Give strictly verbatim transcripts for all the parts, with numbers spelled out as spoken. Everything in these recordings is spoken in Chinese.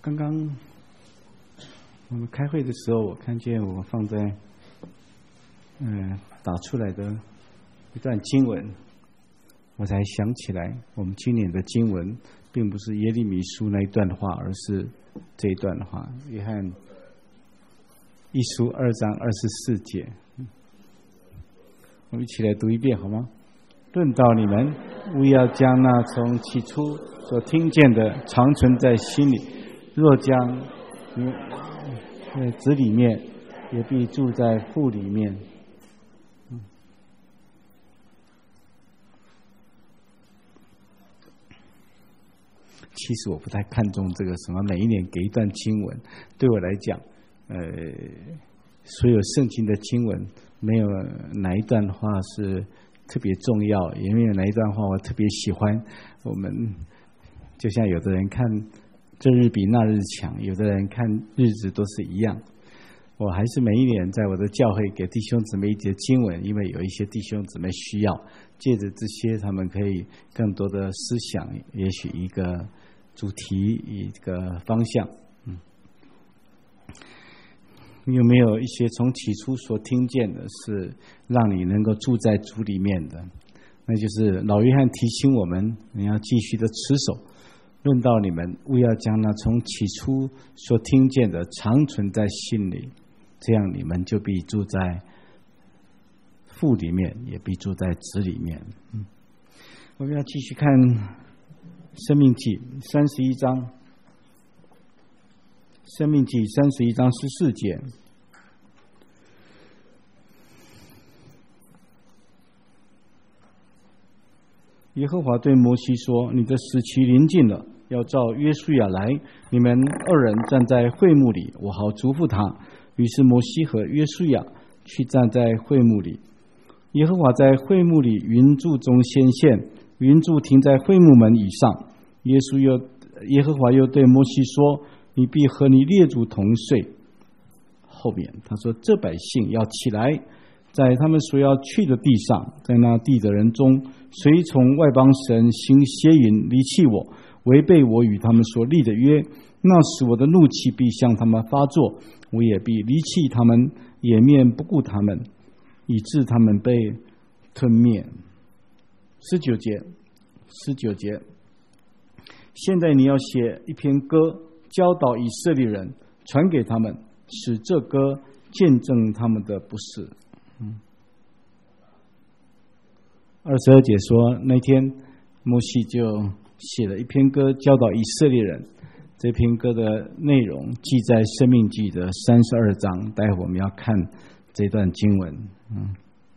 刚刚我们开会的时候，我看见我放在嗯、呃、打出来的一段经文，我才想起来，我们今年的经文并不是耶利米书那一段话，而是这一段话，约翰一书二章二十四节。我们一起来读一遍好吗？论到你们，务要将那从起初所听见的常存在心里，若将你在子里面，也必住在父里面。嗯，其实我不太看重这个什么每一年给一段经文，对我来讲，呃，所有圣经的经文没有哪一段话是特别重要，也没有哪一段话我特别喜欢。我们就像有的人看这日比那日强，有的人看日子都是一样。我还是每一年在我的教会给弟兄姊妹一节经文，因为有一些弟兄姊妹需要，借着这些他们可以更多的思想，也许一个主题，一个方向。嗯，你有没有一些从起初所听见的是让你能够住在主里面的？那就是老约翰提醒我们，你要继续的持守。论到你们，务要将那从起初所听见的常存在心里，这样你们就必住在父里面，也必住在子里面。嗯，我们要继续看生命记三十一章，生命记三十一章十四节。耶和华对摩西说：“你的死期临近了，要召约书亚来，你们二人站在会幕里，我好嘱咐他。”于是摩西和约书亚去站在会幕里。耶和华在会幕里云柱中显现，云柱停在会幕门以上。耶稣又耶和华又对摩西说：“你必和你列祖同睡。”后面他说：“这百姓要起来，在他们所要去的地上，在那地的人中，随从外邦神行邪淫，离弃我，违背我与他们所立的约，那时我的怒气必向他们发作，我也必离弃他们，掩面不顾他们，以致他们被吞灭。”十九节，十九节。现在你要写一篇歌，教导以色列人，传给他们，使这歌见证他们的不是。嗯，二十二节说，那天摩西就写了一篇歌，教导以色列人。这篇歌的内容记在《申命记》的三十二章，待会我们要看这段经文。嗯，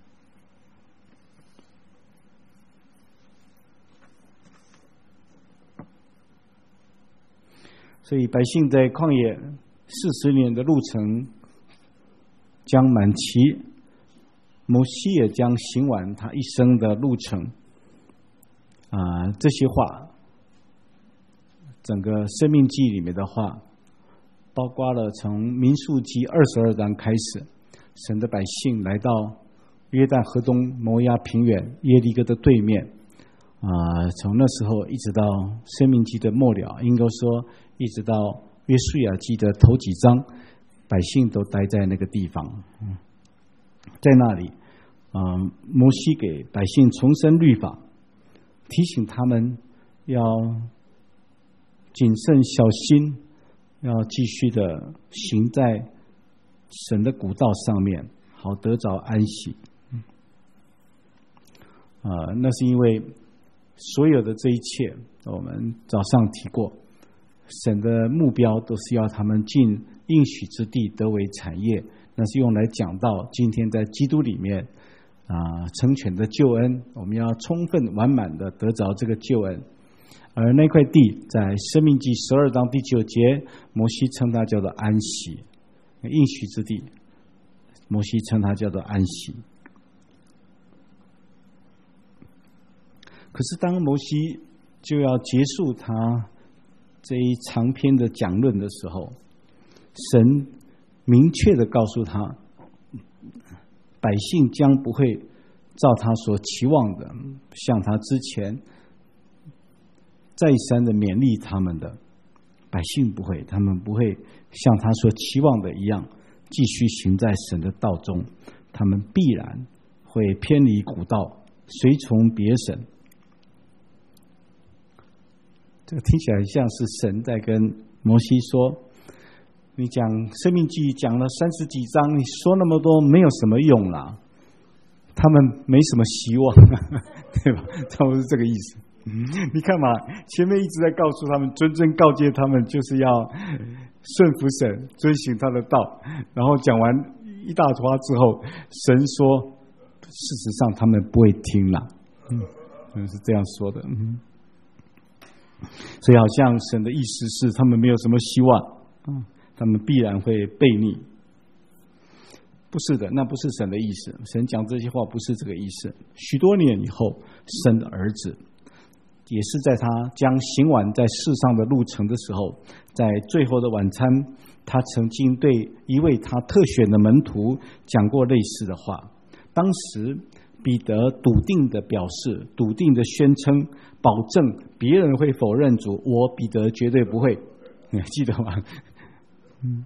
所以百姓在旷野四十年的路程将满期，摩西也将行完他一生的路程。啊、呃，这些话，整个《申命记》里面的话，包括了从民数记二十二章开始，神的百姓来到约旦河东摩押平原耶利哥的对面。啊、呃，从那时候一直到《申命记》的末了，应该说一直到约书亚记的头几章，百姓都待在那个地方。嗯，在那里，啊、呃，摩西给百姓重申律法，提醒他们要谨慎小心，要继续的行在神的古道上面，好得着安息。啊、呃，那是因为所有的这一切，我们早上提过，神的目标都是要他们进应许之地得为产业，那是用来讲到今天在基督里面啊、呃、成全的救恩，我们要充分完满的得着这个救恩。而那块地在申命记十二章第九节，摩西称它叫做安息，应许之地，摩西称它叫做安息。可是当摩西就要结束他这一长篇的讲论的时候，神明确的告诉他，百姓将不会照他所期望的，像他之前再三的勉励他们的， 百姓不会，他们不会像他所期望的一样继续行在神的道中，他们必然会偏离古道，随从别神。这个听起来像是神在跟摩西说，你讲生命记讲了三十几章，你说那么多没有什么用啦，他们没什么希望对吧？差不多是这个意思。你看嘛，前面一直在告诉他们，谆谆告诫他们，就是要顺服神，遵行他的道。然后讲完一大坨之后，神说，事实上他们不会听了，嗯，是这样说的。嗯，所以好像神的意思是，他们没有什么希望，嗯，他们必然会悖逆。不是的，那不是神的意思。神讲这些话不是这个意思。许多年以后，神的儿子也是在他将行完在世上的路程的时候，在最后的晚餐，他曾经对一位他特选的门徒讲过类似的话。当时彼得笃定的表示，笃定的宣称，保证别人会否认主，我彼得绝对不会。你还记得吗？嗯。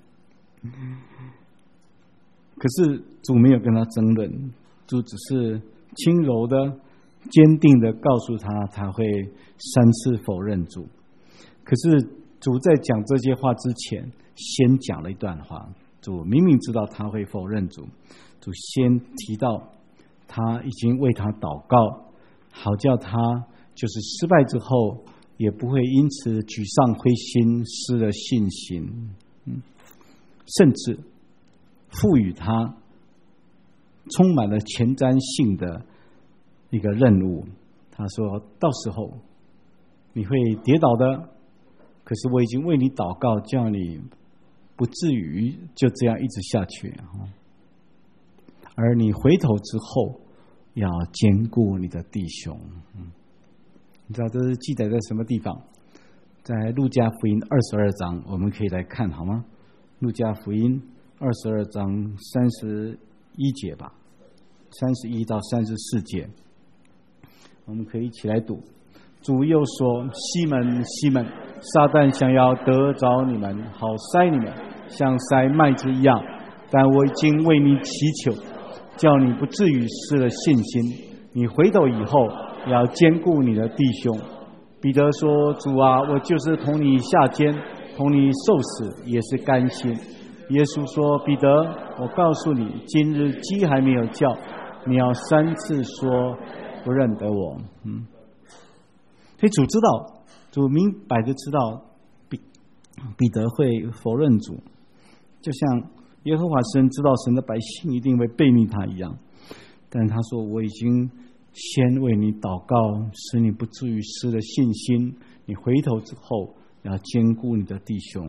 可是主没有跟他争论，主只是轻柔的、坚定的告诉他，他会三次否认主。可是主在讲这些话之前，先讲了一段话。主明明知道他会否认主，主先提到他已经为他祷告，好叫他就是失败之后也不会因此沮丧灰心，失了信心。嗯，甚至赋予他充满了前瞻性的一个任务。他说，到时候你会跌倒的，可是我已经为你祷告，叫你不至于就这样一直下去。而你回头之后要兼顾你的弟兄。嗯，你知道这是记载在什么地方？在路加福音二十二章，我们可以来看好吗？路加福音二十二章三十一节吧，三十一到三十四节，我们可以一起来读。主又说：“西门，西门，撒旦想要得着你们，好筛你们，像筛麦子一样。但我已经为你祈求，叫你不至于失了信心。你回头以后，要兼顾你的弟兄。”彼得说：“主啊，我就是同你下监，同你受死，也是甘心。”耶稣说：“彼得，我告诉你，今日鸡还没有叫，你要三次说不认得我。”嗯，所以主知道，主明白的知道彼彼得会否认主，就像耶和华神知道神的百姓一定会背逆他一样。但他说：“我已经先为你祷告，使你不至于失了信心。你回头之后，要兼顾你的弟兄。”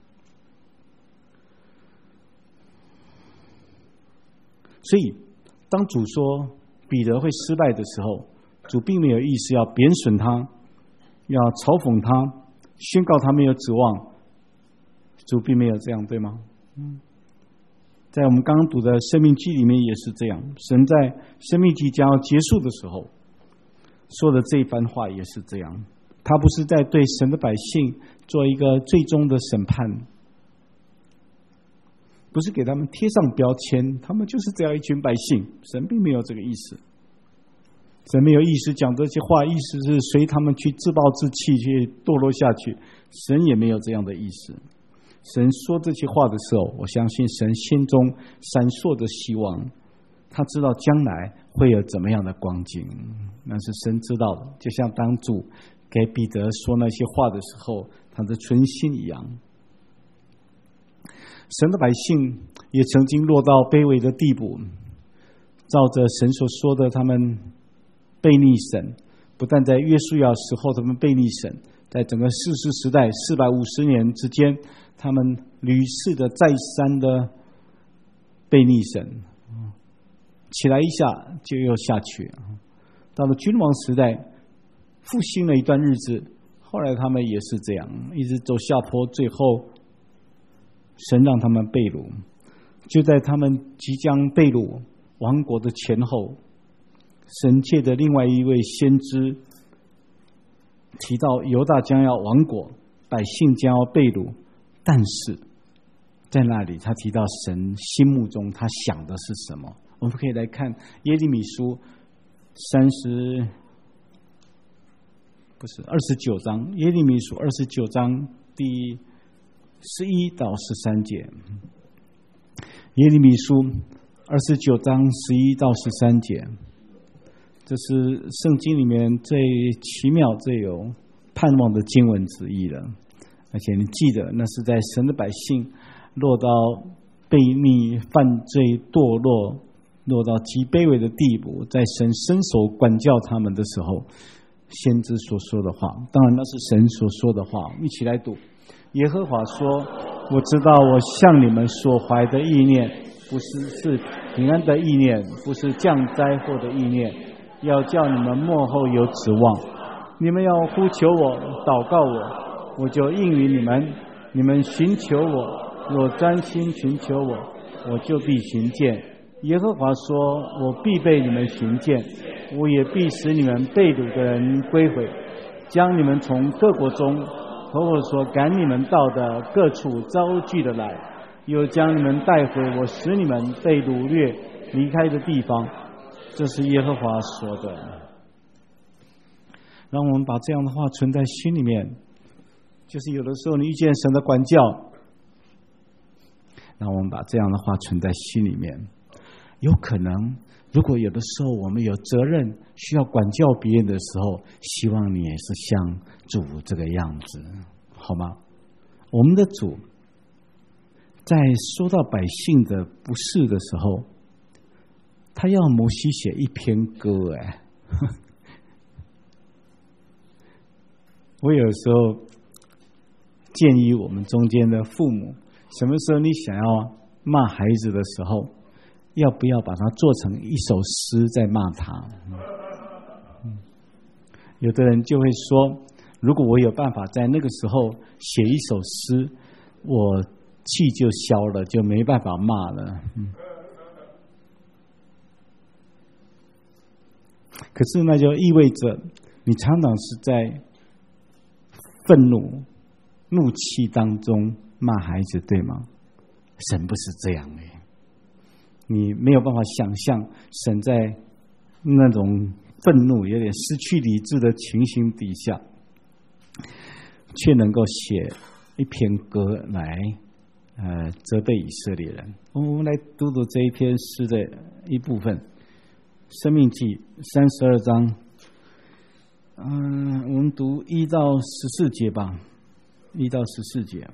所以，当主说彼得会失败的时候，主并没有意思要贬损他，要嘲讽他，宣告他没有指望。主并没有这样，对吗？嗯，在我们刚刚读的生命记里面也是这样。神在生命记将要结束的时候说的这一番话也是这样。他不是在对神的百姓做一个最终的审判，不是给他们贴上标签，他们就是这样一群百姓。神并没有这个意思，神没有意思讲这些话，意思是随他们去自暴自弃，去堕落下去。神也没有这样的意思。神说这些话的时候，我相信神心中闪烁的希望，他知道将来会有怎么样的光景，那是神知道的。就像当主给彼得说那些话的时候，他的存心一样。神的百姓也曾经落到卑微的地步，照着神所说的，他们悖逆神，不但在约书亚时候他们悖逆神，在整个士师时代四百五十年之间，他们屡次的再三的悖逆神，起来一下就又下去。到了君王时代复兴了一段日子，后来他们也是这样，一直走下坡，最后神让他们被掳。就在他们即将被掳亡国的前后，神借的另外一位先知提到犹大将要亡国， 百姓将要被掳，但是在那里他提到神心目中他想的是什么。我们可以来看耶利米书三十不是二十九章，耶利米书二十九章第十一到十三节。耶利米书二十九章十一到十三节，这是圣经里面最奇妙、最有盼望的经文之一了。而且你记得，那是在神的百姓落到悖逆、犯罪、堕落，落到极卑微的地步，在神伸手管教他们的时候，先知所说的话。当然那是神所说的话，一起来读。耶和华说，我知道我向你们所怀的意念不是是平安的意念，不是降灾祸的意念，要叫你们末后有指望。你们要呼求我，祷告我，我就应允你们。你们寻求我，若专心寻求我，我就必寻见。耶和华说，我必被你们寻见，我也必使你们被掳的人归回，将你们从各国中和我所赶你们到的各处招聚的来，又将你们带回我使你们被掳掠离开的地方。这是耶和华说的。让我们把这样的话存在心里面，就是有的时候你遇见神的管教，让我们把这样的话存在心里面。有可能如果有的时候我们有责任需要管教别人的时候，希望你也是像主这个样子，好吗？我们的主在说到百姓的不是的时候，他要摩西写一篇歌。哎，我有时候建议我们中间的父母，什么时候你想要骂孩子的时候，要不要把它做成一首诗再骂他？嗯，有的人就会说，如果我有办法在那个时候写一首诗，我气就消了，就没办法骂了。嗯，可是那就意味着你常常是在愤怒、怒气当中骂孩子，对吗？神不是这样的。你没有办法想象神在那种愤怒、有点失去理智的情形底下，却能够写一篇歌来呃责备以色列人。我们来读读这一篇诗的一部分，《申命记》三十二章，嗯，我们读一到十四节吧，一到十四节。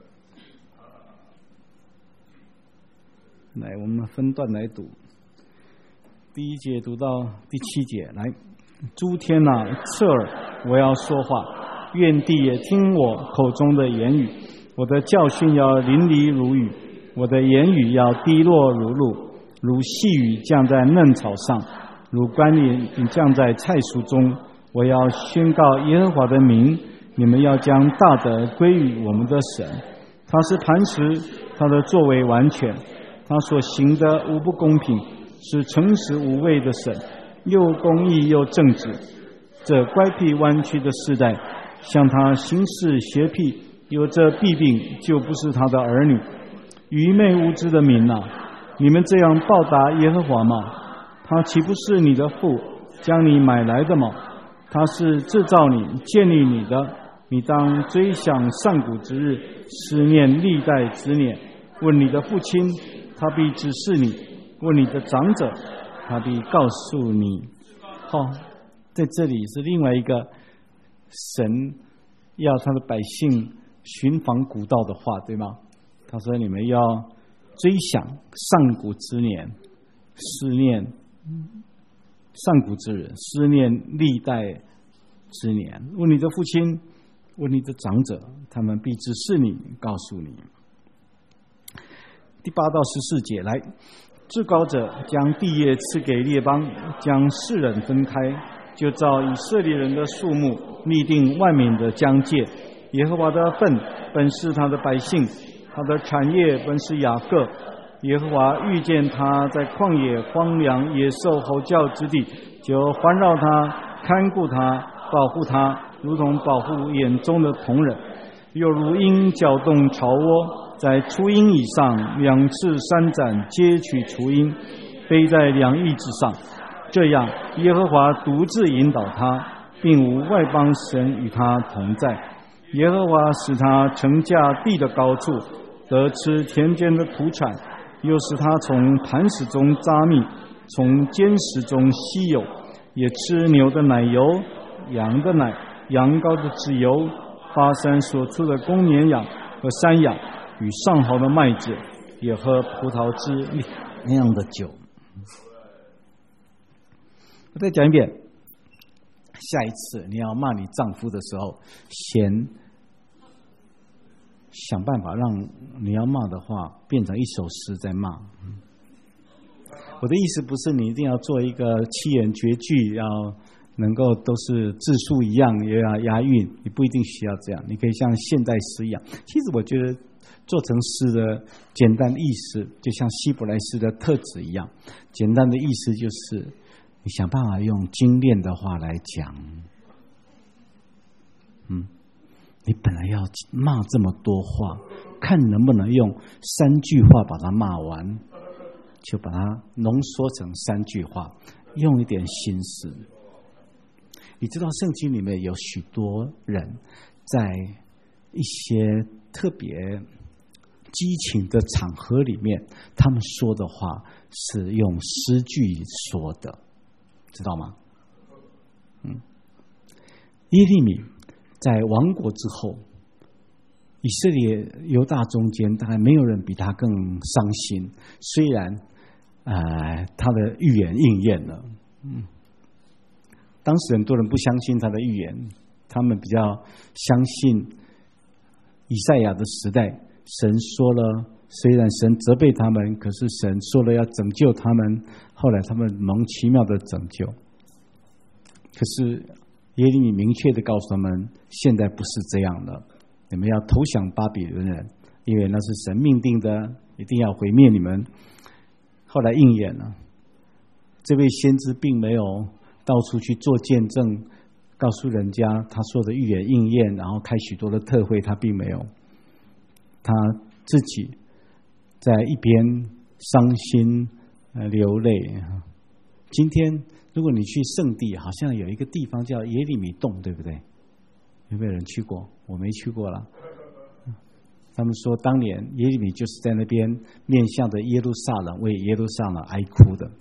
来，我们分段来读。第一节读到第七节，来，诸天啊，侧耳，我要说话，愿地也听我口中的言语。我的教训要淋漓如雨，我的言语要滴落如露，如细雨降在嫩草上，如甘霖降在菜蔬中。我要宣告耶和华的名，你们要将大德归于我们的神。他是磐石，他的作为完全，他所行的无不公平，是诚实无畏的神，又公义又正直。这乖僻弯曲的世代，向他行事邪僻，有这弊病，就不是他的儿女。愚昧无知的民啊，你们这样报答耶和华吗？他岂不是你的父，将你买来的吗？他是制造你、建立你的，你当追想上古之日，思念历代之年。问你的父亲，他必指示你；问你的长者，他必告诉你。好、哦，在这里是另外一个神要他的百姓寻访古道的话，对吗？他说：“你们要追想上古之年，思念上古之日，思念历代之年。问你的父亲，问你的长者，他们必指示你，告诉你。”第八到十四节，来，至高者将地业赐给列邦，将世人分开，就照以色列人的数目立定万民的疆界。耶和华的份本是他的百姓，他的产业本是雅各。耶和华遇见他在旷野荒凉野兽吼叫之地，就环绕他，看顾他，保护他，如同保护眼中的瞳人。 又如鹰搅动巢窝，在雏鹰以上两翅三展，接取雏鹰，背在两翼之上。这样，耶和华独自引导他，并无外邦神与他同在。耶和华使他乘驾地的高处，得吃田间的土产，又使他从磐石中扎蜜，从坚石中吸油，也吃牛的奶油、羊的奶、羊羔的脂油，巴山所出的公绵羊和山羊，与上好的麦子，也喝葡萄汁那样的酒。我再讲一遍，下一次你要骂你丈夫的时候，先想办法让你要骂的话变成一首诗在骂。我的意思不是你一定要做一个七言绝句，要能够都是字数一样，也要押韵，你不一定需要这样，你可以像现代诗一样。其实我觉得做成诗的简单的意思，就像希伯来诗的特质一样，简单的意思就是你想办法用精炼的话来讲。嗯，你本来要骂这么多话，看能不能用三句话把它骂完，就把它浓缩成三句话，用一点心思。你知道圣经里面有许多人在一些特别激情的场合里面，他们说的话是用诗句说的，知道吗？嗯，耶利米在亡国之后，以色列犹大中间大概没有人比他更伤心。虽然呃他的预言应验了，嗯，当时很多人不相信他的预言，他们比较相信以赛亚的时代，神说了，虽然神责备他们，可是神说了要拯救他们，后来他们蒙奇妙的拯救。可是耶利米明确的告诉他们，现在不是这样的，你们要投降巴比伦人，因为那是神命定的，一定要毁灭你们。后来应验了，这位先知并没有到处去做见证，告诉人家他说的预言应验，然后开许多的特会，他并没有，他自己在一边伤心流泪。今天如果你去圣地，好像有一个地方叫耶利米洞，对不对？有没有人去过？我没去过了。他们说当年耶利米就是在那边面向着耶路撒冷，为耶路撒冷哀哭的。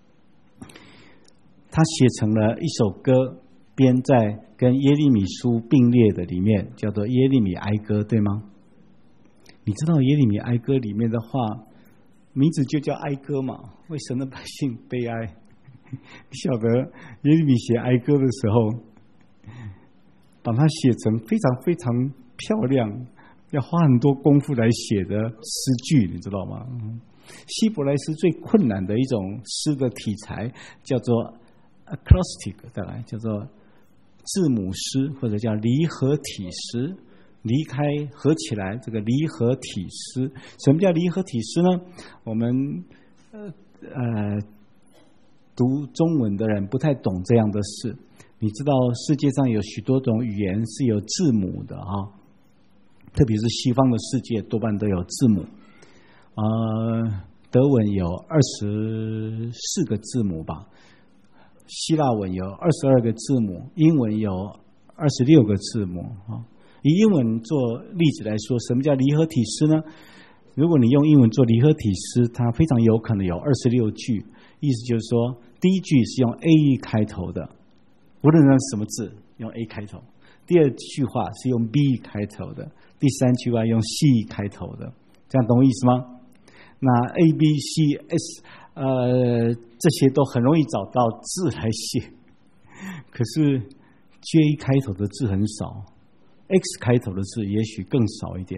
他写成了一首歌，编在跟耶利米书并列的里面，叫做耶利米哀歌，对吗？你知道耶利米哀歌里面的话，名字就叫哀歌嘛？为神的百姓悲哀。你晓得耶利米写哀歌的时候，把它写成非常非常漂亮，要花很多功夫来写的诗句，你知道吗？希伯来诗最困难的一种诗的题材叫做 acrostic， 再来叫做字母诗，或者叫离合体诗。离开合起来，这个离合体诗。什么叫离合体诗呢？我们呃呃读中文的人不太懂这样的事。你知道世界上有许多种语言是有字母的啊，特别是西方的世界多半都有字母。呃，德文有二十四个字母吧，希腊文有二十二个字母，英文有二十六个字母啊。以英文做例子来说，什么叫离合体诗呢？如果你用英文做离合体诗，它非常有可能有二十六句，意思就是说，第一句是用 A 开头的，无论是什么字用 A 开头；第二句话是用 B 开头的；第三句话用 C 开头的，这样懂我意思吗？那 A B C S 呃这些都很容易找到字来写，可是 J 开头的字很少。X 开头的字也许更少一点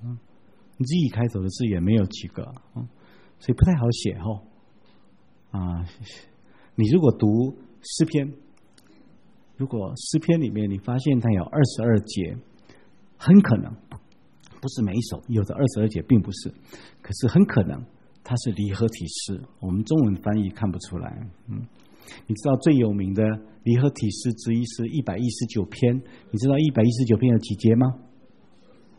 ，Z 开头的字也没有几个，所以不太好写哦。啊，你如果读诗篇，如果诗篇里面你发现它有二十二节，很可能不是每一首有的二十二节并不是，可是很可能它是离合体诗，我们中文翻译看不出来。嗯。你知道最有名的离合体诗之一是一百一十九篇，你知道一百一十九篇有几节吗？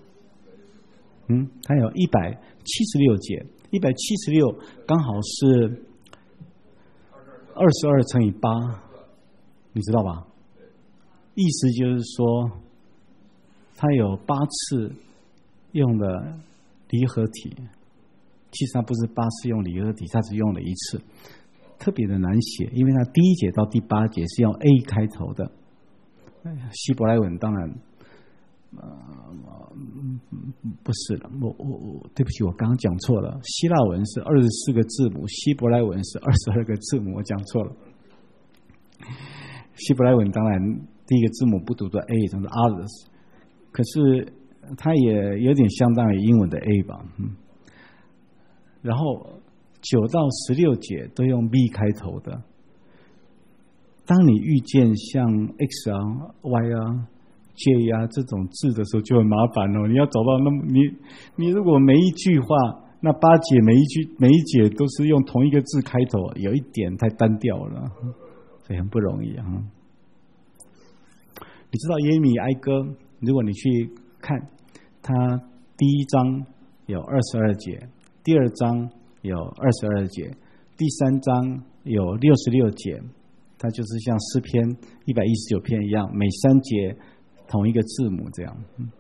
嗯，它有一百七十六节，一百七十六刚好是二十二乘以八，你知道吧？意思就是说，它有八次用的离合体，其实它不是八次用离合体，它只用了一次，特别的难写，因为它第一节到第八节是用 A 开头的。希伯来文当然，呃，不是了，我我我，对不起，我刚刚讲错了。希腊文是二十四个字母，希伯来文是二十二个字母，我讲错了。希伯来文当然第一个字母不读作 A， 叫做 others， 可是它也有点相当于英文的 A 吧。嗯，然后九到十六节都用 B 开头的。当你遇见像 X 啊、Y 啊、J 啊这种字的时候，就很麻烦哦。你要找到那么你你如果每一句话那八节每一句每一节都是用同一个字开头，有一点太单调了，所以很不容易啊。你知道耶利米哀歌，如果你去看，它第一章有二十二节，第二章有二十二节，第三章有六十六节。它就是像诗篇一百一十九篇一样，每三节同一个字母这样。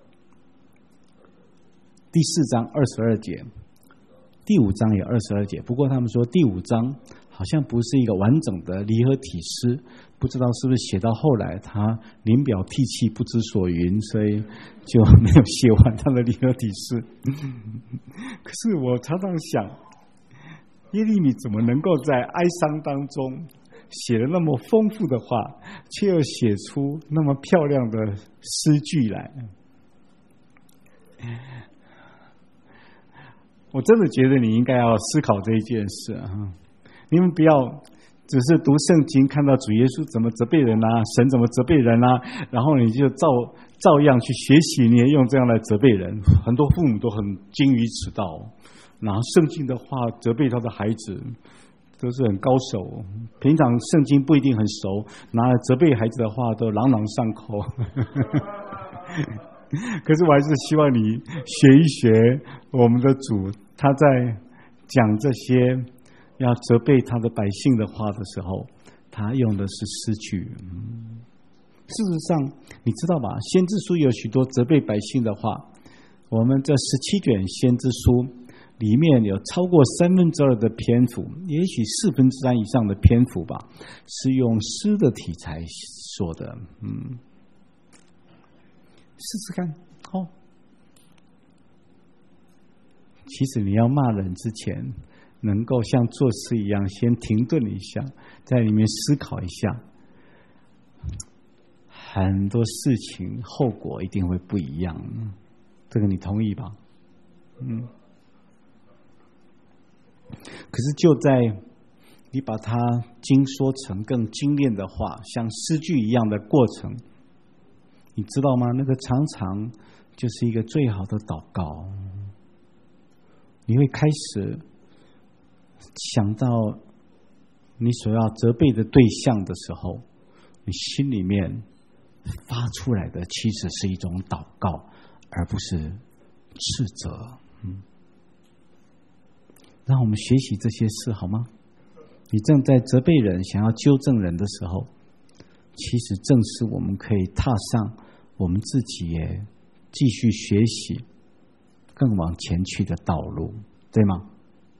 第四章二十二节，第五章也二十二节。不过他们说第五章好像不是一个完整的离合体诗，不知道是不是写到后来他临表涕泣不知所云，所以就没有写完他的离合体诗。可是我常常想，耶利米怎么能够在哀伤当中写了那么丰富的话，却又写出那么漂亮的诗句来？我真的觉得你应该要思考这一件事啊！你们不要只是读圣经，看到主耶稣怎么责备人啊，神怎么责备人啊，然后你就照照样去学习，你也用这样来责备人。很多父母都很精于此道，拿圣经的话责备他的孩子。都是很高手，平常圣经不一定很熟，拿来责备孩子的话都朗朗上口。可是我还是希望你学一学我们的主，他在讲这些要责备他的百姓的话的时候，他用的是诗句。事实上你知道吧，先知书有许多责备百姓的话，我们这十七卷先知书里面有超过三分之二的篇幅，也许四分之三以上的篇幅吧，是用诗的题材说的。嗯，试试看哦。其实你要骂人之前，能够像作诗一样，先停顿一下，在里面思考一下，很多事情后果一定会不一样。这个你同意吧？嗯。可是就在你把它精说成更精炼的话，像诗句一样的过程，你知道吗？那个常常就是一个最好的祷告。你会开始想到你所要责备的对象的时候，你心里面发出来的其实是一种祷告，而不是斥责。嗯，让我们学习这些事好吗？你正在责备人，想要纠正人的时候，其实正是我们可以踏上我们自己也继续学习更往前去的道路，对吗？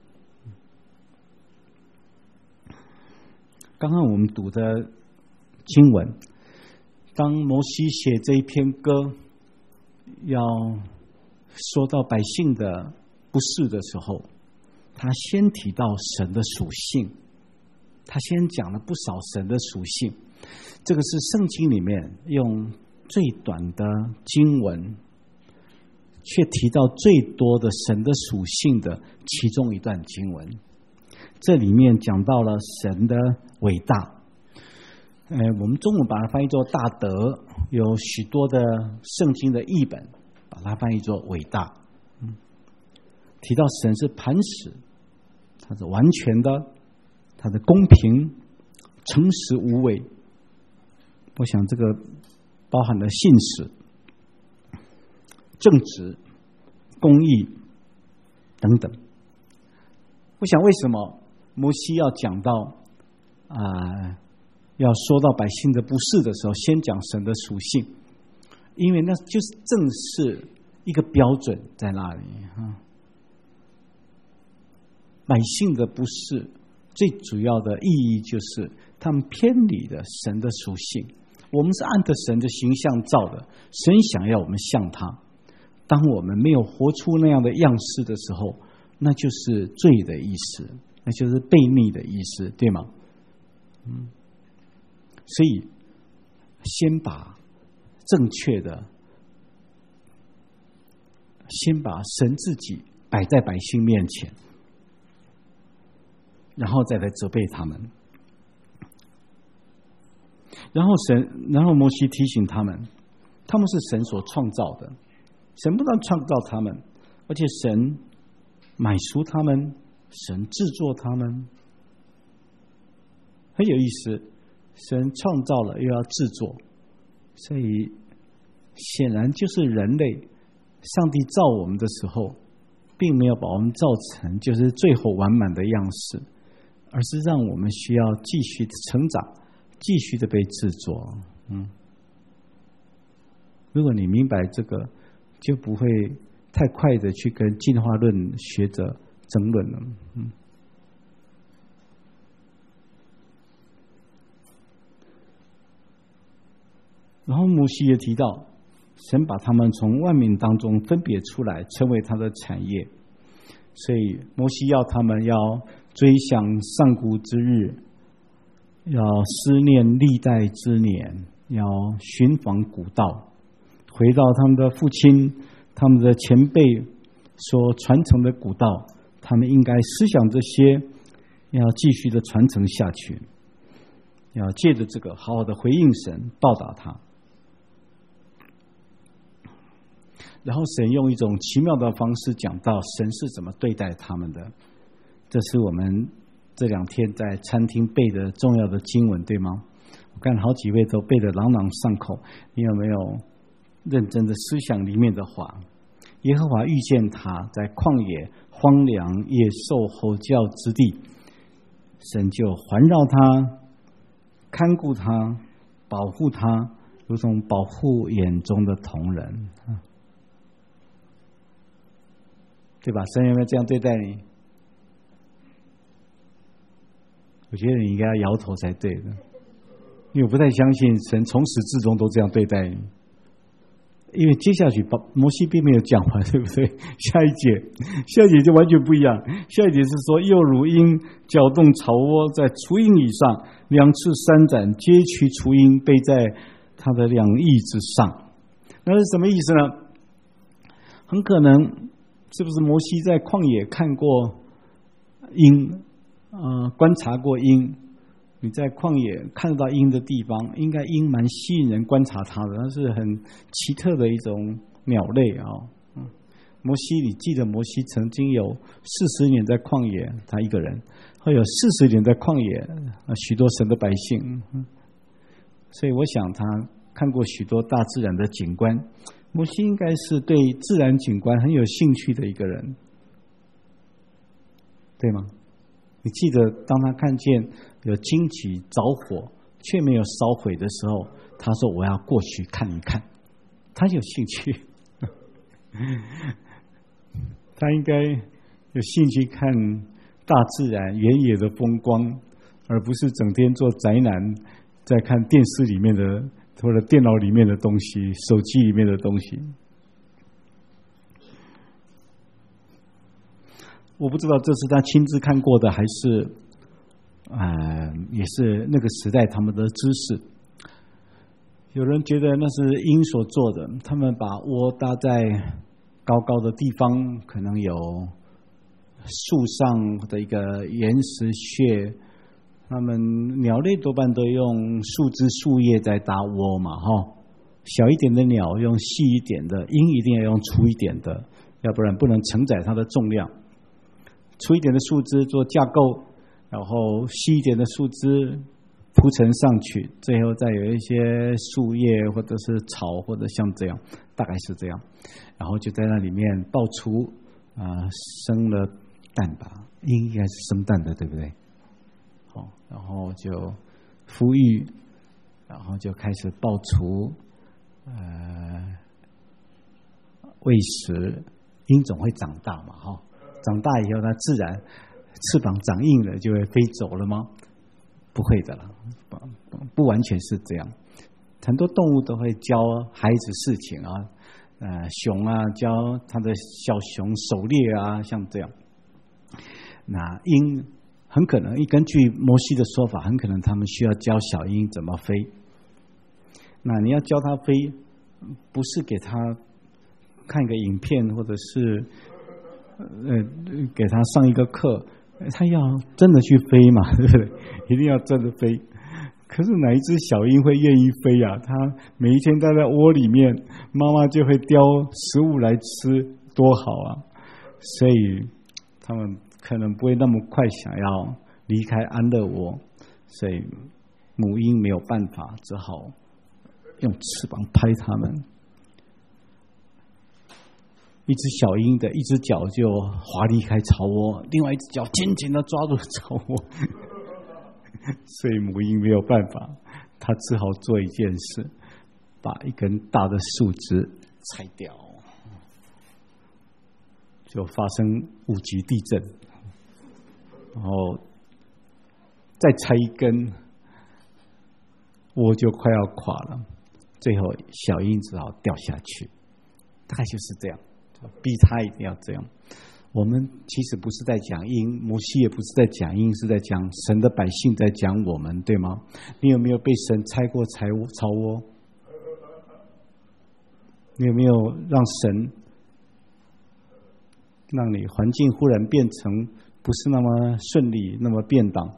刚刚我们读的经文，当摩西写这一篇歌要说到百姓的不是的时候，他先提到神的属性，他先讲了不少神的属性。这个是圣经里面用最短的经文，却提到最多的神的属性的其中一段经文。这里面讲到了神的伟大，呃，我们中文把它翻译作大德，有许多的圣经的译本把它翻译作伟大。嗯，提到神是磐石，他是完全的，他的公平、诚实无伪。我想这个包含了信实、正直、 公义等等。我想为什么摩西要讲到啊、呃，要说到百姓的不是的时候，先讲神的属性？因为那就是正是一个标准在那里啊。百姓的不是最主要的意义就是他们偏离了神的属性。我们是按着神的形象造的，神想要我们像他。当我们没有活出那样的样式的时候，那就是罪的意思，那就是悖逆的意思，对吗？嗯，所以先把正确的，先把神自己摆在百姓面前，然后再来责备他们。然后神，然后摩西提醒他们，他们是神所创造的，神不但创造他们，而且神买赎他们，神制作他们，很有意思。神创造了又要制作，所以显然就是人类，上帝造我们的时候，并没有把我们造成就是最后完满的样式，而是让我们需要继续的成长，继续的被制作。嗯，如果你明白这个，就不会太快的去跟进化论学者争论了。嗯，然后摩西也提到，神把他们从万民当中分别出来，成为他的产业。所以摩西要他们要追想上古之日，要思念历代之年，要寻访古道，回到他们的父亲、他们的前辈所传承的古道，他们应该思想这些，要继续的传承下去，要借着这个好好的回应神，报答他。然后神用一种奇妙的方式讲到神是怎么对待他们的，这是我们这两天在餐厅背的重要的经文，对吗？我看好几位都背得朗朗上口，你有没有认真的思想里面的话？耶和华遇见他在旷野荒凉野兽吼叫之地，神就环绕他，看顾他，保护他，如同保护眼中的瞳人，对吧？神有没有这样对待你？我觉得你应该要摇头才对的，因为我不太相信神从始至终都这样对待你。因为接下去摩西并没有讲完，对不对？下一节，下一节就完全不一样。下一节是说，又如鹰搅动巢窝，在雏鹰以上，两翅三展，接取雏鹰，背在他的两翼之上。那是什么意思呢？很可能是不是摩西在旷野看过鹰，呃，观察过鹰？你在旷野看到鹰的地方，应该鹰蛮吸引人观察它的，它是很奇特的一种鸟类啊、哦。嗯，摩西，你记得摩西曾经有四十年在旷野，他一个人，还有四十年在旷野，啊，许多神的百姓。嗯，所以我想他看过许多大自然的景观。摩西应该是对自然景观很有兴趣的一个人，对吗？你记得当他看见有荆棘着火却没有烧毁的时候，他说我要过去看一看，他有兴趣他应该有兴趣看大自然原野的风光，而不是整天做宅男在看电视里面的或者电脑里面的东西，手机里面的东西。我不知道这是他亲自看过的，还是呃，也是那个时代他们的知识。有人觉得那是鹰所做的，他们把窝搭在高高的地方，可能有树上的一个岩石穴，他们鸟类多半都用树枝树叶在搭窝嘛，哈，小一点的鸟用细一点的，鹰一定要用粗一点的，要不然不能承载它的重量。粗一点的树枝做架构，然后细一点的树枝铺陈上去，最后再有一些树叶或者是草或者像这样，大概是这样，然后就在那里面爆出啊、呃、生了蛋吧，应该是生蛋的，对不对？好，然后就孵育，然后就开始爆出呃喂食，鹰总会长大嘛，哈，长大以后它自然翅膀长硬了，就会飞走了吗？不会的了，不不完全是这样。很多动物都会教孩子事情啊，呃，熊啊教他的小熊狩猎啊，像这样。那鹰很可能，根据摩西的说法，很可能他们需要教小鹰怎么飞。那你要教它飞，不是给它看个影片，或者是呃给它上一个课。他要真的去飞嘛，对不对？一定要真的飞。可是哪一只小鹰会愿意飞啊？它每一天待在窝里面，妈妈就会叼食物来吃，多好啊！所以他们可能不会那么快想要离开安乐窝，所以母鹰没有办法，只好用翅膀拍它们。一只小鹰的一只脚就滑离开巢窝，另外一只脚紧紧的抓住巢窝，所以母鹰没有办法，它只好做一件事，把一根大的树枝拆掉，就发生五级地震，然后再拆一根，窝就快要垮了，最后小鹰只好掉下去，大概就是这样。逼他一定要这样。我们其实不是在讲鹰，摩西也不是在讲鹰，是在讲神的百姓，在讲我们，对吗？你有没有被神拆过巢窝？你有没有让神让你环境忽然变成不是那么顺利，那么变当？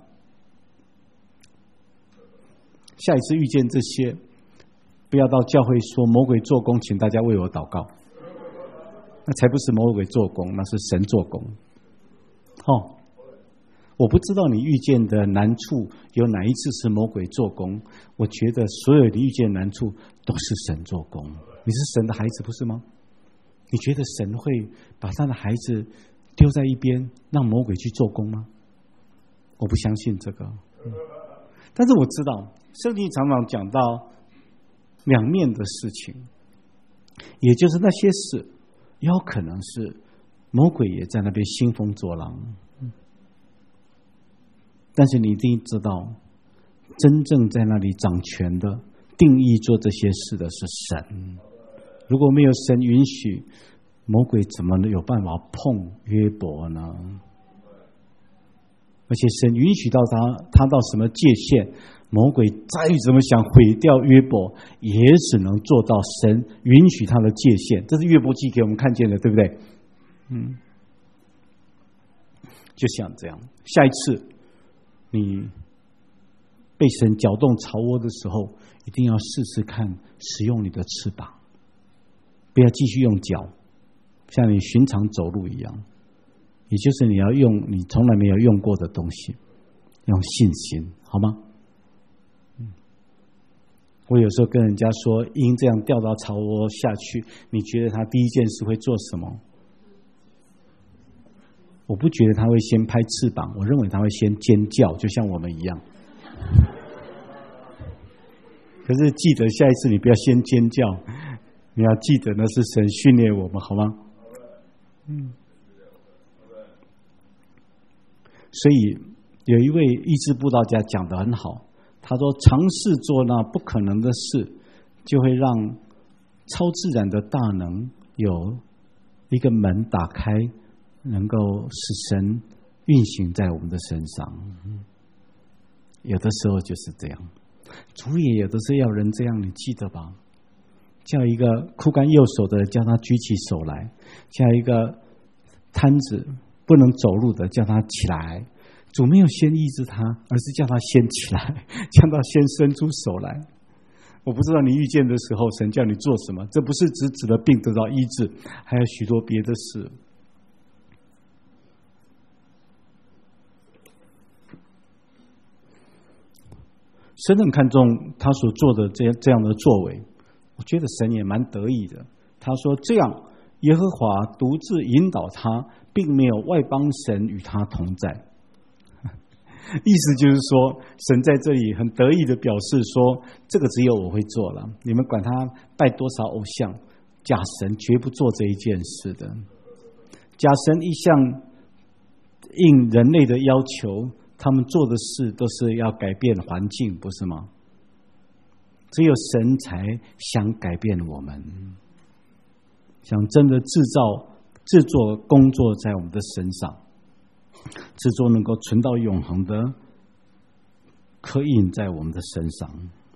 下一次遇见这些，不要到教会说魔鬼做工，请大家为我祷告。那才不是魔鬼做工，那是神做工。哦，我不知道你遇见的难处有哪一次是魔鬼做工，我觉得所有你遇见的难处都是神做工。你是神的孩子不是吗？你觉得神会把他的孩子丢在一边让魔鬼去做工吗？我不相信这个。嗯、但是我知道圣经常常讲到两面的事情，也就是那些事有可能是魔鬼也在那边兴风作浪，但是你一定知道，真正在那里掌权的、定义做这些事的是神。如果没有神允许，魔鬼怎么有办法碰约伯呢？而且神允许到他，他到什么界限，魔鬼再怎么想毁掉约伯，也只能做到神允许他的界限。这是约伯记给我们看见的，对不对？嗯，就像这样。下一次你被神搅动巢窝的时候，一定要试试看使用你的翅膀，不要继续用脚，像你寻常走路一样。也就是你要用你从来没有用过的东西，用信心，好吗？嗯，我有时候跟人家说，鹰这样掉到巢窝下去，你觉得他第一件事会做什么？我不觉得他会先拍翅膀，我认为他会先尖叫，就像我们一样。可是记得下一次你不要先尖叫，你要记得那是神训练我们，好吗？嗯。所以有一位医治布道家讲得很好，他说尝试做那不可能的事，就会让超自然的大能有一个门打开，能够使神运行在我们的身上。有的时候就是这样，主也有的时候要人这样，你记得吧？叫一个枯干右手的人，叫他举起手来；叫一个瘫子不能走路的，叫他起来。主没有先医治他，而是叫他先起来，叫他先伸出手来。我不知道你遇见的时候，神叫你做什么，这不是只指的病得到医治，还有许多别的事。 神很看重他所做的这这样的作为，我觉得神也蛮得意的。他说这样，耶和华独自引导他，并没有外邦神与他同在。意思就是说，神在这里很得意的表示说，这个只有我会做了，你们管他拜多少偶像，假神绝不做这一件事的。假神一向应人类的要求，他们做的事都是要改变环境，不是吗？只有神才想改变我们，想真的制造制作工作在我们的身上，制作能够存到永恒的刻印在我们的身上。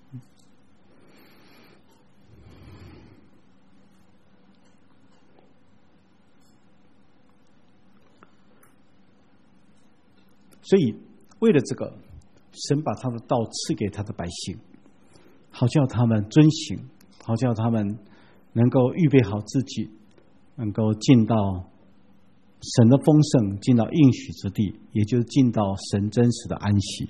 所以为了这个，神把他的道赐给他的百姓，好叫他们遵行，好叫他们能够预备好自己，能够进到神的丰盛，进到应许之地，也就是进到神真实的安息。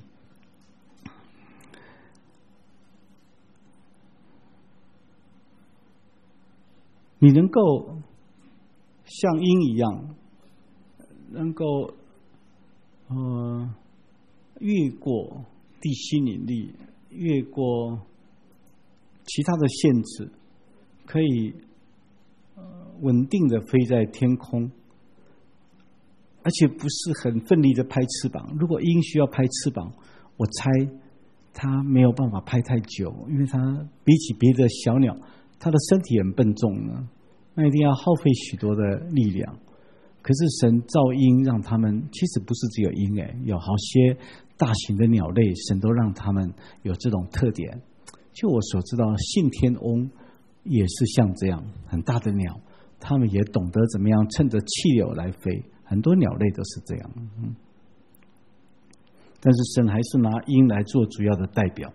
你能够像鹰一样，能够呃越过地心引力，越过其他的限制，可以稳定的飞在天空，而且不是很奋力的拍翅膀。如果鹰需要拍翅膀，我猜它没有办法拍太久，因为它比起别的小鸟，它的身体很笨重呢，那一定要耗费许多的力量。可是神造鹰，让他们其实不是只有鹰，哎，有好些大型的鸟类，神都让他们有这种特点。就我所知道，信天翁也是像这样很大的鸟，他们也懂得怎么样趁着气流来飞，很多鸟类都是这样。嗯，但是神还是拿鹰来做主要的代表。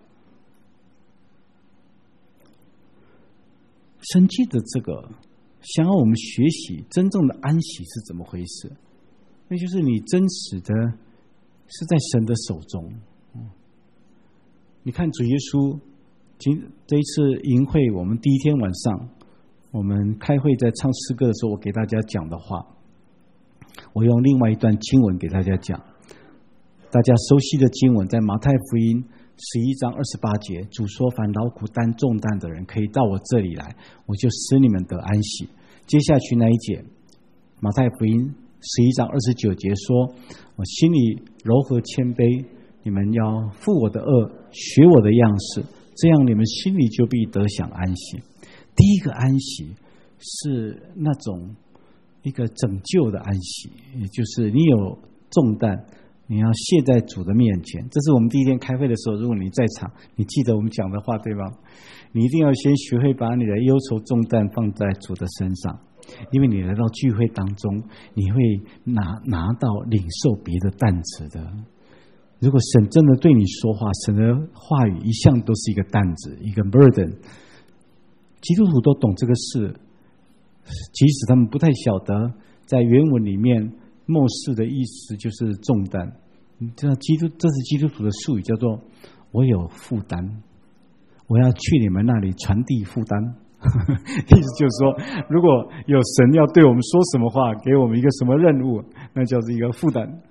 神记得这个，想要我们学习真正的安息是怎么回事，那就是你真实的是在神的手中。你看主耶稣今这一次营会，我们第一天晚上我们开会在唱诗歌的时候，我给大家讲的话，我用另外一段经文给大家讲，大家熟悉的经文在马太福音十一章二十八节，主说凡劳苦担重担的人可以到我这里来，我就使你们得安息。接下去那一节马太福音十一章二十九节说，我心里柔和谦卑，你们要负我的恶，学我的样式，这样你们心里就必得享安息。第一个安息是那种一个拯救的安息，也就是你有重担，你要卸在主的面前。这是我们第一天开会的时候，如果你在场，你记得我们讲的话，对吧？你一定要先学会把你的忧愁重担放在主的身上，因为你来到聚会当中，你会拿拿到领受别的担子的。如果神真的对你说话，神的话语一向都是一个担子，一个 burden。基督徒都懂这个事，即使他们不太晓得，在原文里面末世的意思就是重担。这基督这是基督徒的术语，叫做我有负担，我要去你们那里传递负担。意思就是说，如果有神要对我们说什么话，给我们一个什么任务，那叫做一个负担。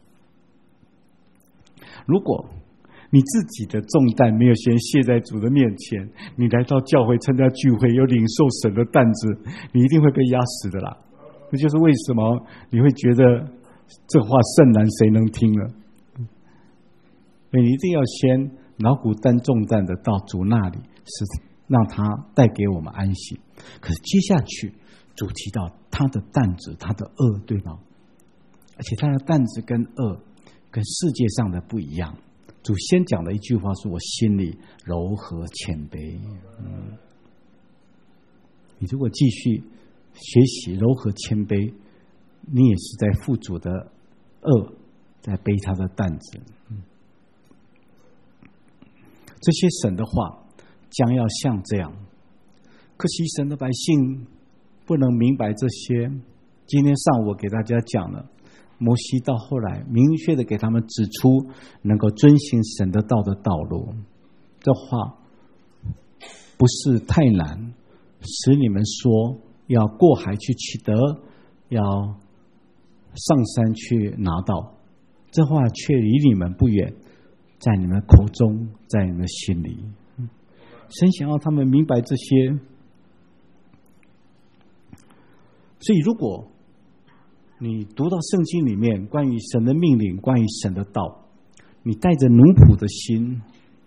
如果你自己的重担没有先卸在主的面前，你来到教会参加聚会，有领受神的担子，你一定会被压死的啦。这就是为什么你会觉得这话甚难谁能听了。所以你一定要先劳苦担重担的到主那里，是让他带给我们安息。可是接下去主提到他的担子，他的恶，对吗？而且他的担子跟恶跟世界上的不一样。主先讲了一句话，说我心里柔和谦卑。嗯，你如果继续学习柔和谦卑，你也是在负主的恶，在背他的担子。嗯，这些神的话将要像这样，可惜神的百姓不能明白这些。今天上午我给大家讲了，摩西到后来明确的给他们指出能够遵行神的道的道路。 这话不是太难，使你们说要过海去取得，要上山去拿到，这话却离你们不远，在你们口中，在你们心里。神想要他们明白这些。所以如果你读到圣经里面关于神的命令，关于神的道，你带着奴仆的心，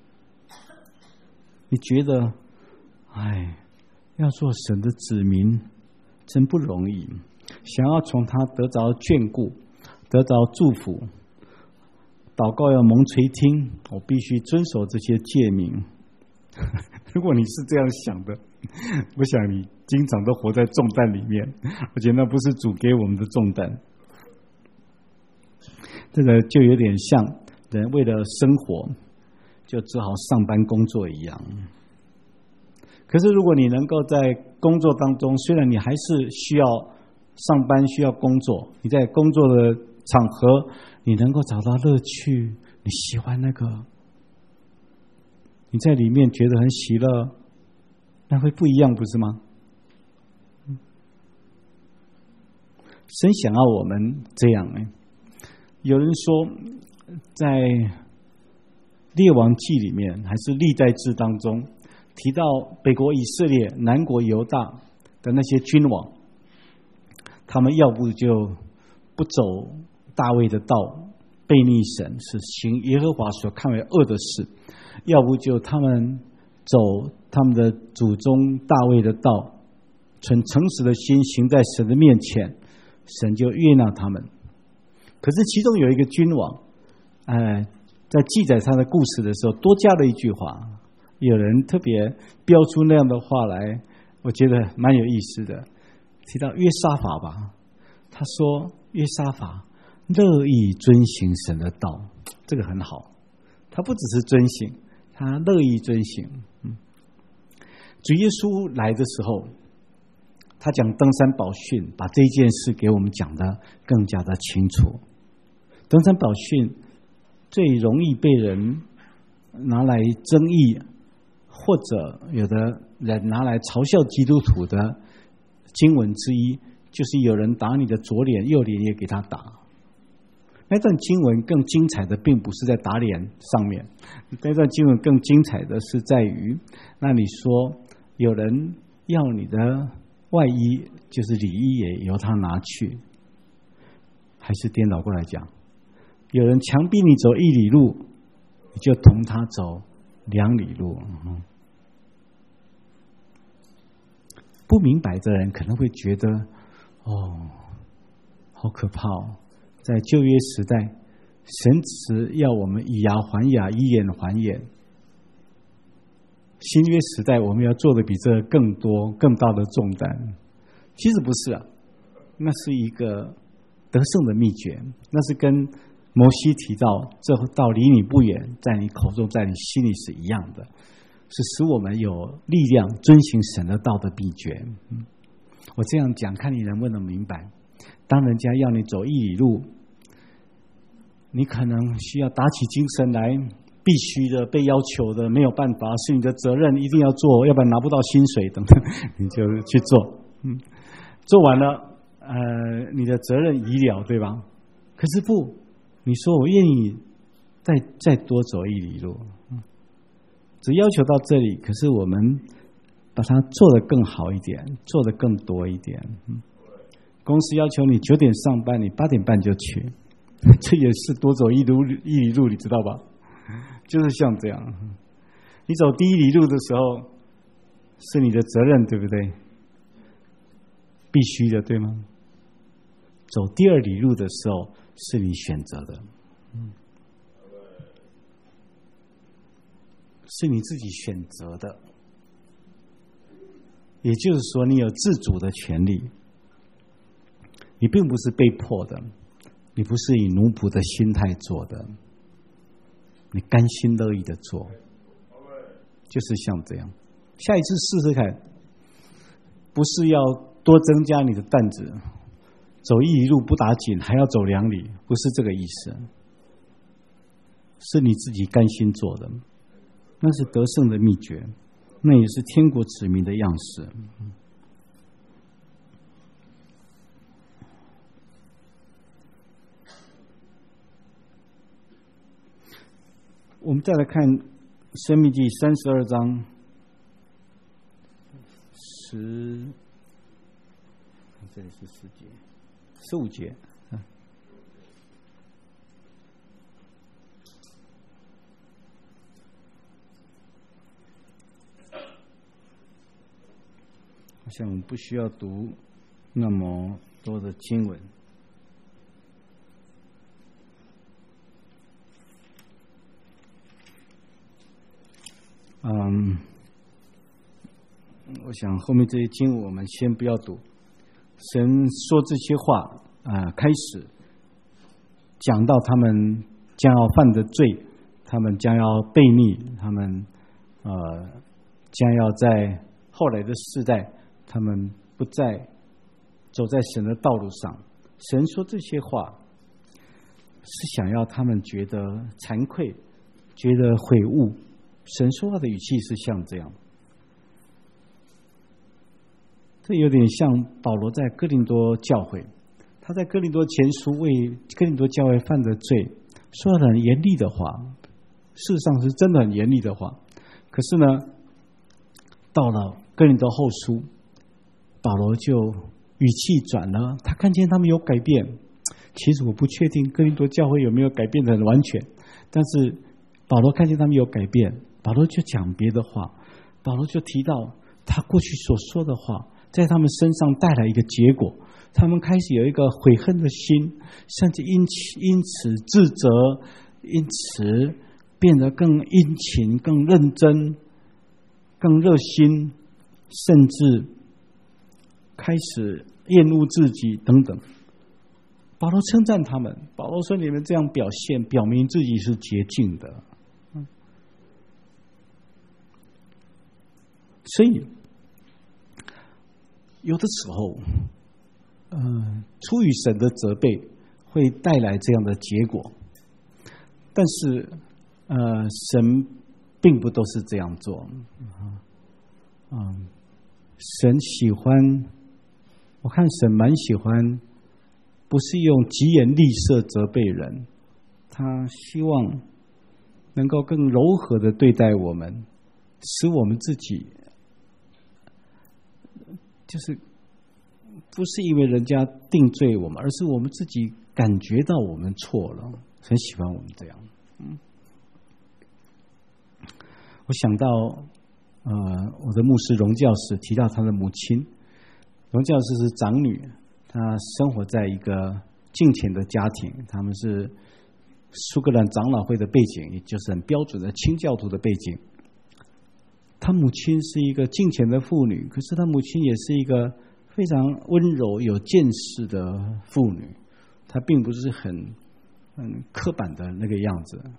你觉得哎，要做神的子民真不容易，想要从他得着眷顾，得着祝福，祷告要蒙垂听，我必须遵守这些诫命。如果你是这样想的，我想你经常都活在重担里面，而且那不是主给我们的重担。这个就有点像人为了生活就只好上班工作一样。可是如果你能够在工作当中，虽然你还是需要上班需要工作，你在工作的场合你能够找到乐趣，你喜欢那个，你在里面觉得很喜乐，那会不一样，不是吗？神想要我们这样。有人说在列王记里面还是历代志当中提到北国以色列南国犹大的那些君王，他们要不就不走大卫的道，悖逆神，是行耶和华所看为恶的事，要不就他们走他们的祖宗大卫的道，存诚实的心行在神的面前，神就悦纳他们。可是其中有一个君王，呃，在记载他的故事的时候多加了一句话，有人特别标出那样的话来，我觉得蛮有意思的。提到约沙法吧，他说约沙法乐意遵行神的道，这个很好，他不只是遵行，他乐意遵行。嗯，主耶稣来的时候，他讲登山宝训，把这件事给我们讲得更加的清楚。登山宝训最容易被人拿来争议，或者有的人拿来嘲笑基督徒的经文之一，就是有人打你的左脸右脸也给他打。那段经文更精彩的并不是在打脸上面，那段经文更精彩的是在于，那你说有人要你的外衣，就是里衣也由他拿去，还是颠倒过来讲，有人强逼你走一里路，你就同他走两里路。不明白的人可能会觉得，哦，好可怕哦！在旧约时代，神只要我们以牙还牙，以眼还眼。新约时代，我们要做的比这更多、更大的重担。其实不是啊，那是一个得胜的秘诀，那是跟摩西提到这道离你不远，在你口中，在你心里是一样的，是使我们有力量遵行神的道的秘诀。我这样讲，看你能不能明白。当人家要你走一里路，你可能需要打起精神来，必须的、被要求的，没有办法，是你的责任，一定要做，要不然拿不到薪水等等，你就去做。嗯，做完了，呃，你的责任已了，对吧？可是不，你说我愿意再再多走一里路，只要求到这里，可是我们把它做得更好一点，做得更多一点。嗯，公司要求你九点上班，你八点半就去，这也是多走一路一里路，你知道吧？就是像这样，你走第一里路的时候是你的责任，对不对？必须的，对吗？走第二里路的时候是你选择的，嗯，是你自己选择的，也就是说你有自主的权利，你并不是被迫的，你不是以奴仆的心态做的，你甘心乐意的做，就是像这样。下一次试试看，不是要多增加你的担子，走一里路不打紧，还要走两里，不是这个意思，是你自己甘心做的。 那是得胜的秘诀，那也是天国子民的样式。我们再来看《申命记》三十二章十，这里是十节、十五节。好像我们不需要读那么多的经文。嗯，我想后面这些经文我们先不要读。神说这些话啊、呃，开始讲到他们将要犯的罪，他们将要悖逆，他们呃将要在后来的世代，他们不再走在神的道路上。神说这些话是想要他们觉得惭愧，觉得悔悟。神说话的语气是像这样，这有点像保罗在哥林多教会，他在哥林多前书为哥林多教会犯的罪说了很严厉的话，事实上是真的很严厉的话。可是呢，到了哥林多后书，保罗就语气转了，他看见他们有改变。其实我不确定哥林多教会有没有改变的很完全，但是保罗看见他们有改变，保罗就讲别的话，保罗就提到他过去所说的话在他们身上带来一个结果，他们开始有一个悔恨的心，甚至因因此自责，因此变得更殷勤、更认真、更热心，甚至开始厌恶自己等等。保罗称赞他们，保罗说你们这样表现表明自己是洁净的。所以有的时候呃，出于神的责备会带来这样的结果，但是呃，神并不都是这样做。嗯，神喜欢，我看神蛮喜欢不是用疾言厉色责备人，他希望能够更柔和的对待我们，使我们自己就是不是因为人家定罪我们，而是我们自己感觉到我们错了。很喜欢我们这样。嗯，我想到呃，我的牧师荣教师提到他的母亲，荣教师是长女，她生活在一个敬虔的家庭，他们是苏格兰长老会的背景，也就是很标准的清教徒的背景。他母亲是一个敬虔的妇女，可是他母亲也是一个非常温柔有见识的妇女，她并不是很很刻板的那个样子。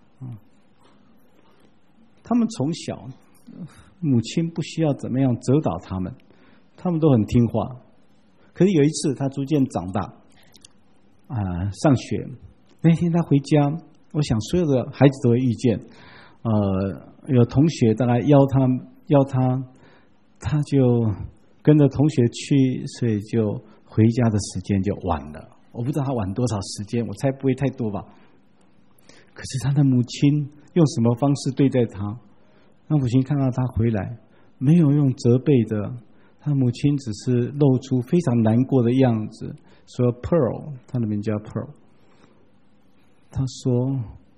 他们从小母亲不需要怎么样责导他们，他们都很听话。可是有一次他逐渐长大啊、呃，上学那天他回家，我想所有的孩子都会遇见，呃，有同学大概邀他邀他，他就跟着同学去，所以就回家的时间就晚了。我不知道他晚多少时间，我猜不会太多吧。可是他的母亲用什么方式对待他？他母亲看到他回来，没有用责备的，他母亲只是露出非常难过的样子，说 Pearl， 他的名叫 Pearl， 他说，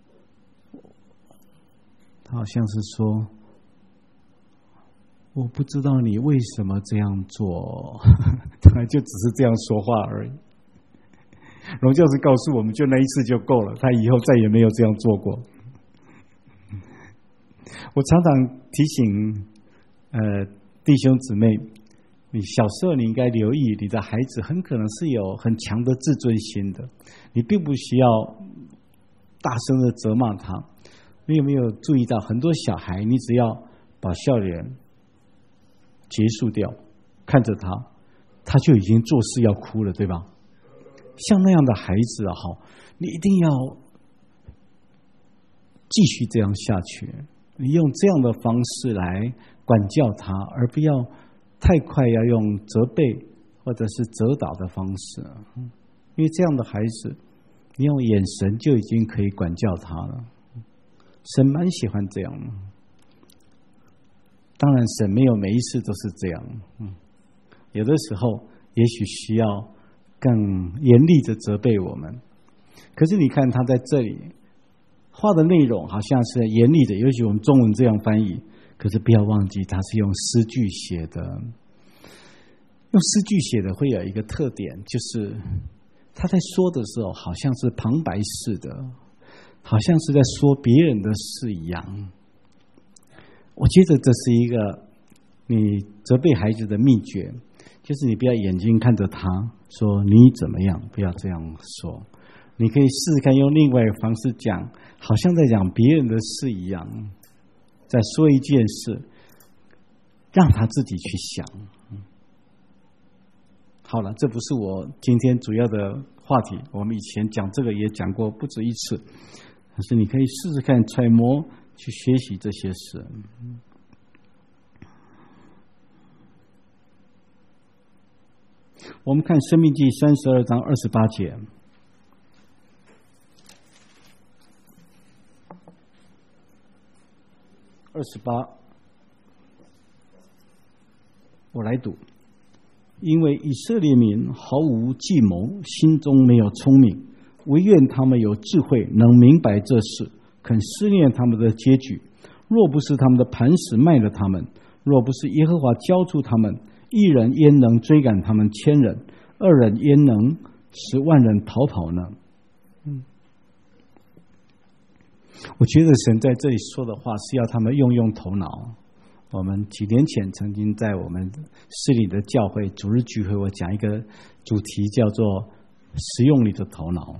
他好像是说，我不知道你为什么这样做，他就只是这样说话而已。荣教师告诉我们，就那一次就够了，他以后再也没有这样做过。我常常提醒呃弟兄姊妹，你小时候你应该留意，你的孩子很可能是有很强的自尊心的，你并不需要大声的责骂他。你有没有注意到，很多小孩，你只要把笑脸结束掉，看着他，他就已经做事要哭了，对吧？像那样的孩子啊，好，你一定要继续这样下去。 你用这样的方式来管教他，而不要太快要用责备或者是责导的方式，因为这样的孩子，你用眼神就已经可以管教他了。神蛮喜欢这样的，当然神没有每一次都是这样，嗯，有的时候也许需要更严厉的责备我们。可是你看他在这里话的内容好像是严厉的，尤其我们中文这样翻译，可是不要忘记他是用诗句写的。用诗句写的会有一个特点，就是他在说的时候好像是旁白式的，好像是在说别人的事一样。我觉得这是一个你责备孩子的秘诀，就是你不要眼睛看着他说你怎么样，不要这样说。你可以试试看用另外一个方式讲，好像在讲别人的事一样，在说一件事，让他自己去想。好了，这不是我今天主要的话题，我们以前讲这个也讲过不止一次，可是你可以试试看揣摩去学习这些事。我们看申命记三十二章二十八节，二十八，我来读。因为以色列民毫无计谋，心中没有聪明，唯愿他们有智慧，能明白这事，肯思念他们的结局。若不是他们的磐石卖了他们，若不是耶和华交出他们，一人焉能追赶他们千人？二人焉能使万人逃跑呢？嗯，我觉得神在这里说的话是要他们用用头脑。我们几年前曾经在我们市里的教会主日聚会，我讲一个主题叫做使用你的头脑。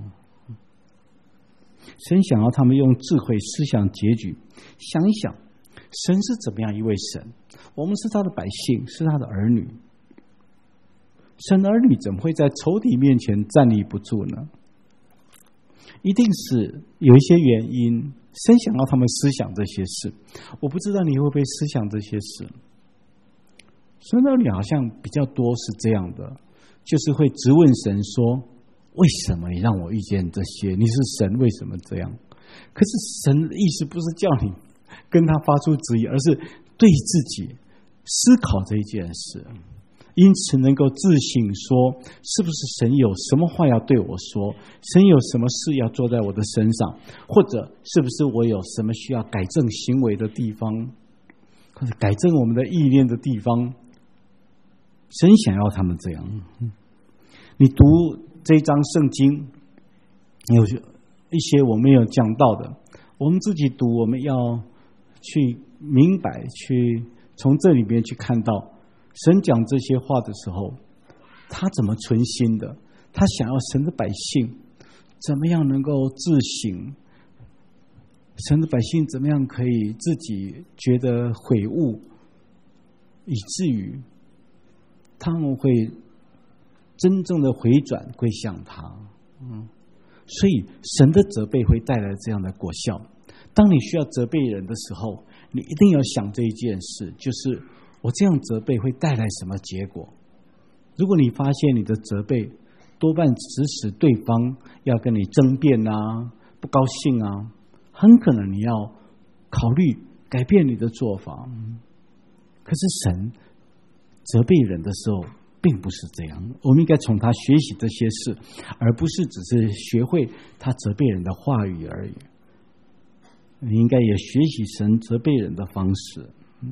神想要他们用智慧思想结局，想一想神是怎么样一位神，我们是他的百姓，是他的儿女。神的儿女怎么会在仇敌面前站立不住呢？一定是有一些原因，神想要他们思想这些事。我不知道你会不会思想这些事。神的儿女好像比较多是这样的，就是会质问神说，为什么你让我遇见这些？你是神，为什么这样？可是神的意思不是叫你跟他发出质疑，而是对自己思考这一件事，因此能够自省说，是不是神有什么话要对我说，神有什么事要做在我的身上，或者是不是我有什么需要改正行为的地方，或者改正我们的意念的地方。神想要他们这样。你读这一章圣经，有一些我没有讲到的，我们自己读，我们要去明白，去从这里面去看到神讲这些话的时候，他怎么存心的，他想要神的百姓怎么样能够自省，神的百姓怎么样可以自己觉得悔悟，以至于他们会真正的回转归向他。嗯，所以神的责备会带来这样的果效。当你需要责备人的时候，你一定要想这一件事，就是我这样责备会带来什么结果。如果你发现你的责备多半指使对方要跟你争辩啊，不高兴啊，很可能你要考虑改变你的做法。可是神责备人的时候并不是这样，我们应该从他学习这些事，而不是只是学会他责备人的话语而已。你应该也学习神责备人的方式。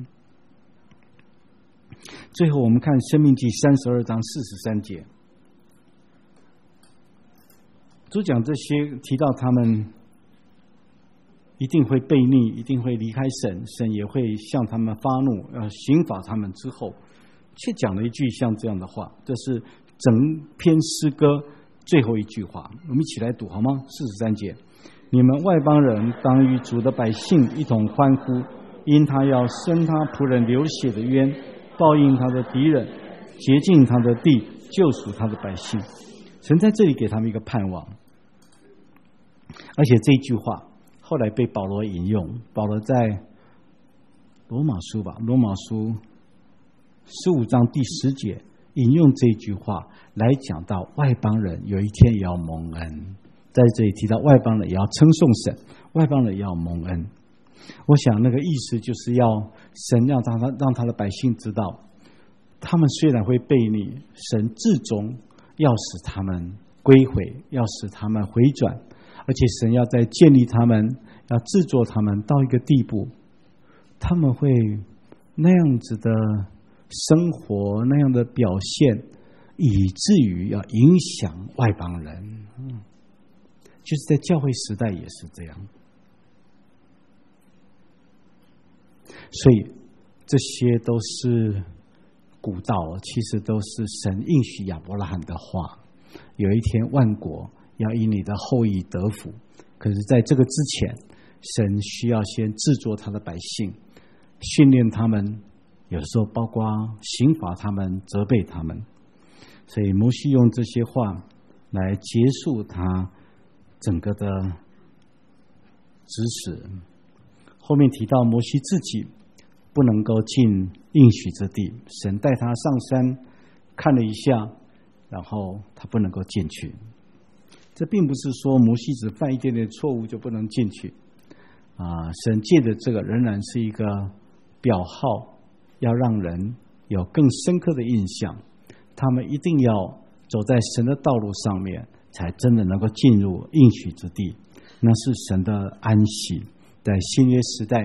最后我们看申命记三十二章四十三节，主讲这些提到他们一定会悖逆，一定会离开神，神也会向他们发怒，要刑罚他们之后，却讲了一句像这样的话，这是整篇诗歌最后一句话，我们一起来读好吗？四十三节，你们外邦人当与主的百姓一同欢呼，因他要伸他仆人流血的冤，报应他的敌人，洁净他的地，救赎他的百姓。神在这里给他们一个盼望，而且这句话后来被保罗引用。保罗在罗马书吧，罗马书十五章第十节引用这句话来讲到外邦人有一天也要蒙恩，在这里提到外邦人也要称颂神，外邦人也要蒙恩。我想那个意思就是要神让他让他的百姓知道，他们虽然会悖逆，神至终要使他们归回，要使他们回转，而且神要再建立他们，要制作他们到一个地步，他们会那样子的生活，那样的表现，以至于要影响外邦人。嗯，就是在教会时代也是这样。所以这些都是古道，其实都是神应许亚伯拉罕的话，有一天万国要因你的后裔得福。可是在这个之前，神需要先制作他的百姓，训练他们，有时候包括刑罚他们，责备他们。所以摩西用这些话来结束他整个的指使。后面提到摩西自己不能够进应许之地，神带他上山看了一下，然后他不能够进去。这并不是说摩西只犯一点点错误就不能进去啊！神借的这个仍然是一个表号，要让人有更深刻的印象，他们一定要走在神的道路上面，才真的能够进入应许之地，那是神的安息。在新约时代，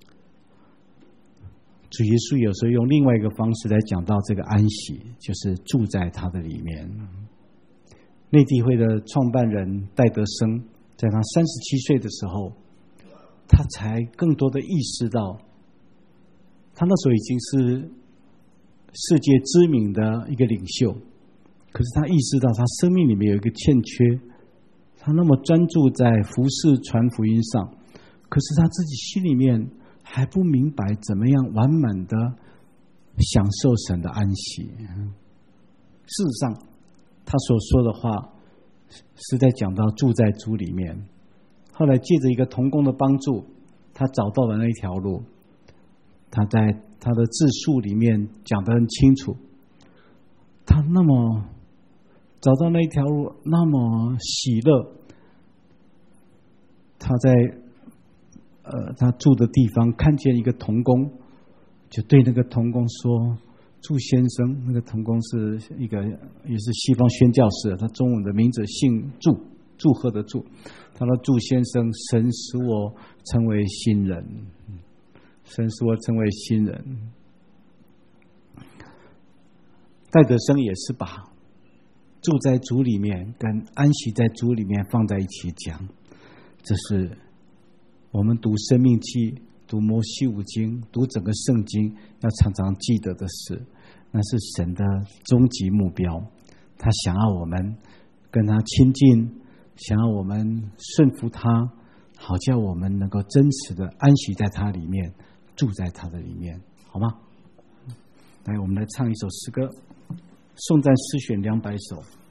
主耶稣有时候用另外一个方式来讲到这个安息，就是住在他的里面。内地会的创办人戴德生，在他三十七岁的时候，他才更多的意识到，他那时候已经是世界知名的一个领袖，可是他意识到他生命里面有一个欠缺，他那么专注在服事传福音上，可是他自己心里面还不明白怎么样完满的享受神的安息。事实上他所说的话是在讲到住在主里面。后来借着一个同工的帮助，他找到了那一条路，他在他的自述里面讲得很清楚，他那么找到那一条路，那么喜乐。他在呃他住的地方看见一个同工，就对那个同工说：“祝先生。”那个同工是一个也是西方宣教士，他中文的名字姓祝，祝贺的祝。他说：“祝先生，神使我成为新人，神使我成为新人。”戴德生也是把住在主里面跟安息在主里面放在一起讲，这是我们读生命记、读摩西五经、读整个圣经要常常记得的事。那是神的终极目标，他想要我们跟他亲近，想要我们顺服他，好叫我们能够真实的安息在他里面，住在他的里面，好吗？来，我们来唱一首诗歌，颂赞诗选两百首。